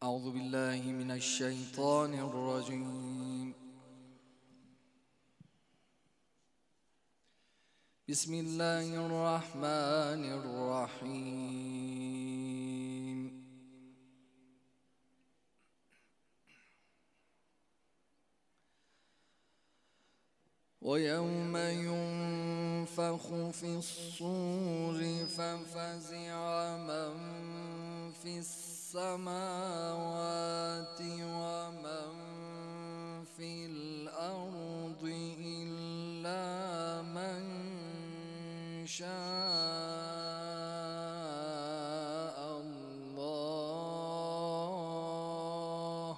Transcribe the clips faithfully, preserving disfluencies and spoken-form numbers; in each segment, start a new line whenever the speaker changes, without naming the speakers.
أعوذ بالله من الشيطان الرجيم. بسم الله الرحمن الرحيم. ويوم ينفخ في الصور ففزع من في السماوات ومن في الأرض إلا من شاء الله.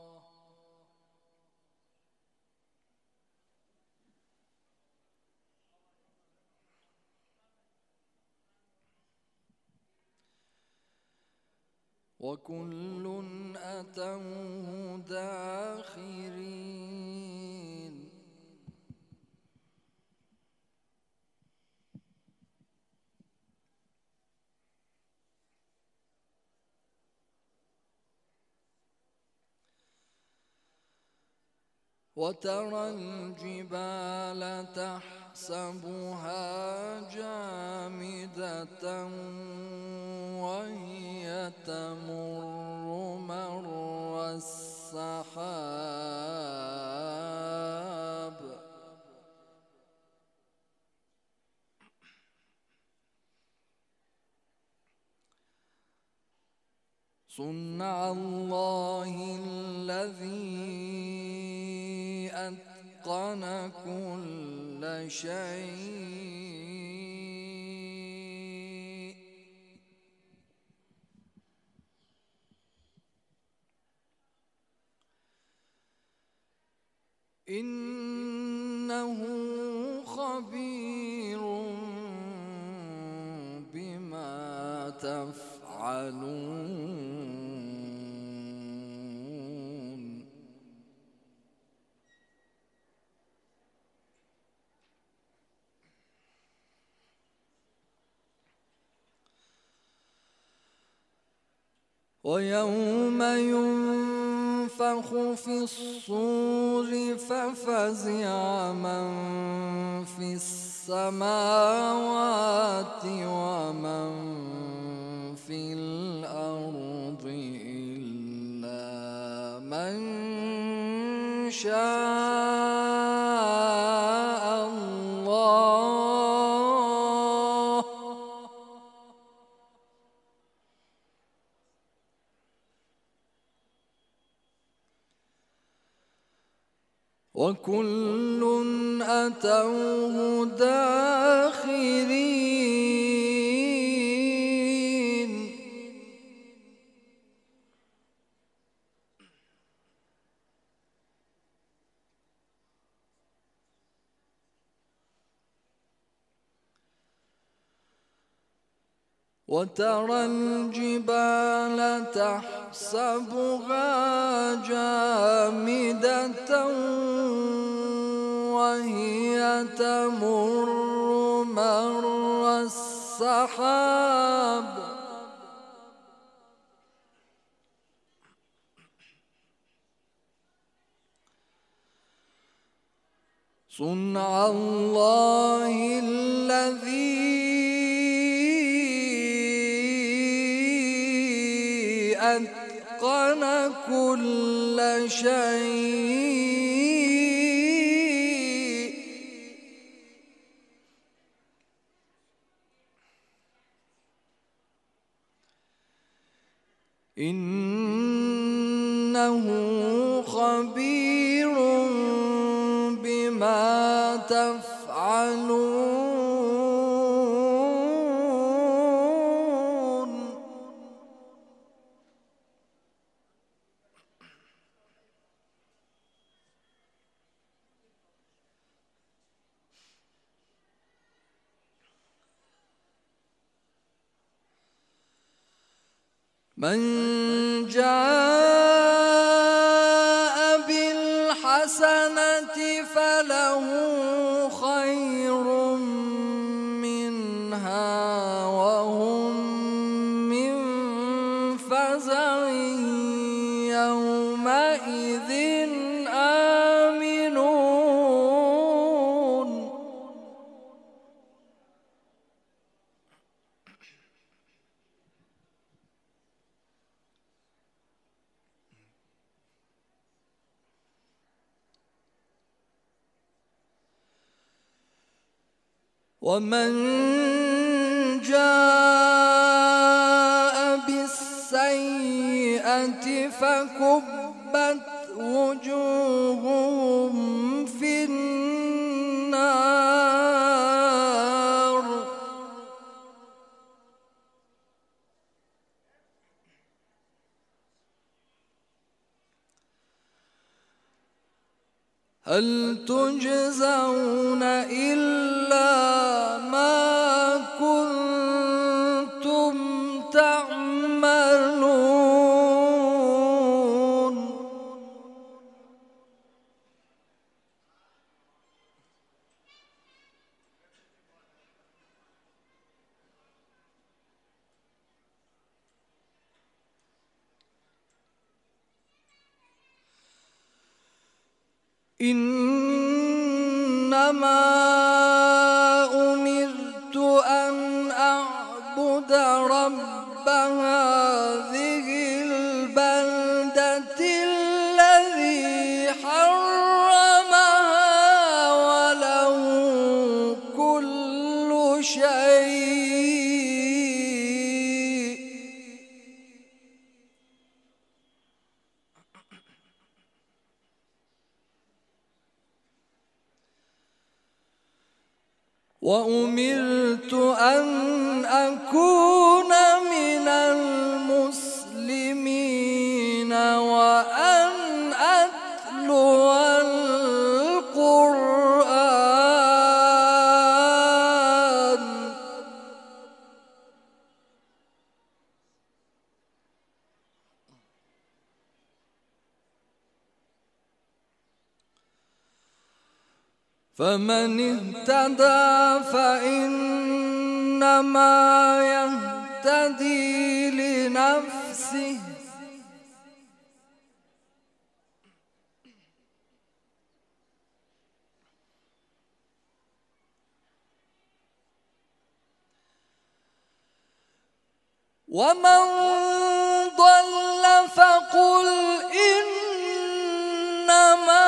وكل أتوه داخرين. وترى الجبال تحسبها جامدة وهي تمر مر السحاب صنع الله الذي أتقن كل شيء إنه خبير بما تفعلون. ويوم ينفخ في الصور ففزع من في السماوات ومن في الأرض إلا من شاء الله. وكل أتوه داخرين. وترى الجبال تحسبها جامدة وهي تمر مر السحاب صنع الله الذي أتقن كل شيء إنه خبير بما تفعلون. من جاء بالحسنة فله خير منها وهم من فزع يومئذ آمنون ومن جاء بالسيئة فكبت وجوههم في النار هل تجزون إلا ما كنتم تعملون إنما أمرت أن أعبد رب هذه البلدة الذي حرمها وله كل شيء وأمرت أن أكون من المسلمين وأن أتلو القرآن فمن اهتدى فإنما يهتدي لنفسه ومن ضل فقل إنما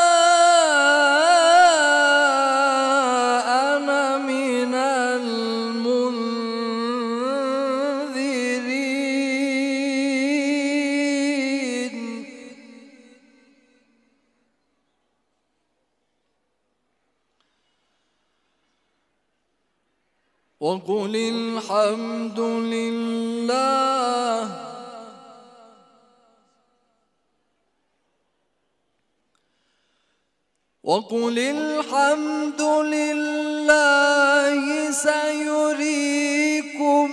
وقل الحمد لله وقل الحمد لله سيريكم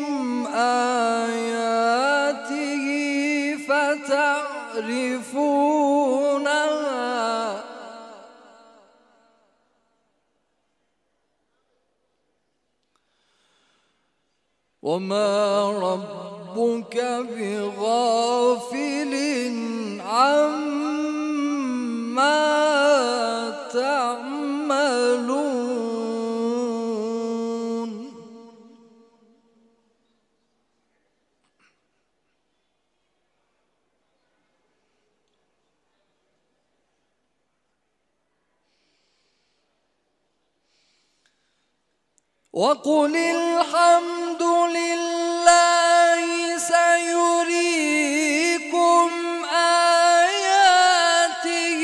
آياته فتعرفونها وما ربك بغافل عما تعملون وقل الحمد لله سيريكم آياته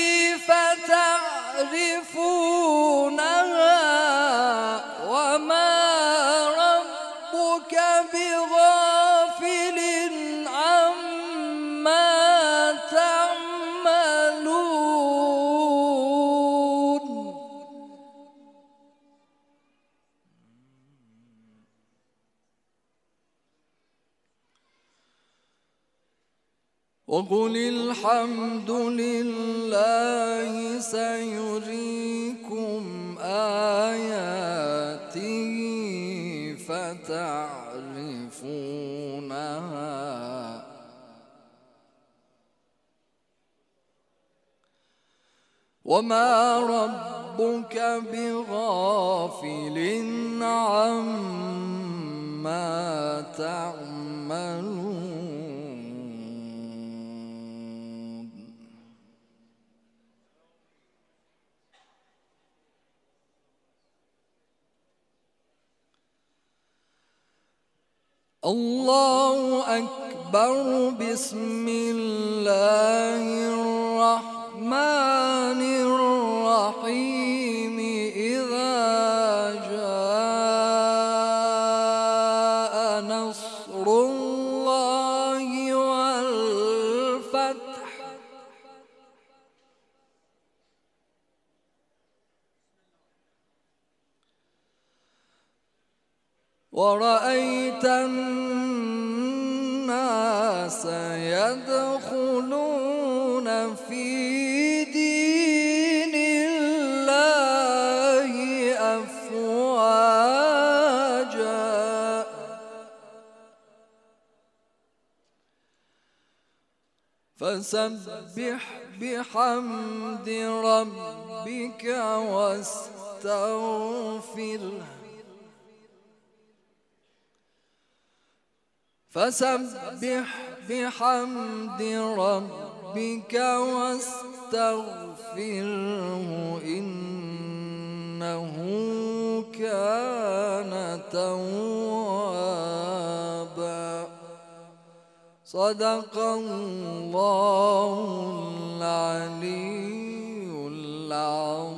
فتعرفونها وما ربك بغافل عما تعملون وقل الحمد لله سيريكم آياته فتعرفونها وما ربك بغافل عما تعملون. الله أكبر. بسم الله الرحمن الرحيم. إذا جاء نصر الله والفتح ورأيت الناس يدخلون في دين الله أفواجا فسبح بحمد ربك واستغفره فسبح بحمد ربك واستغفره إنه كان توابا. صدق الله العلي العظيم.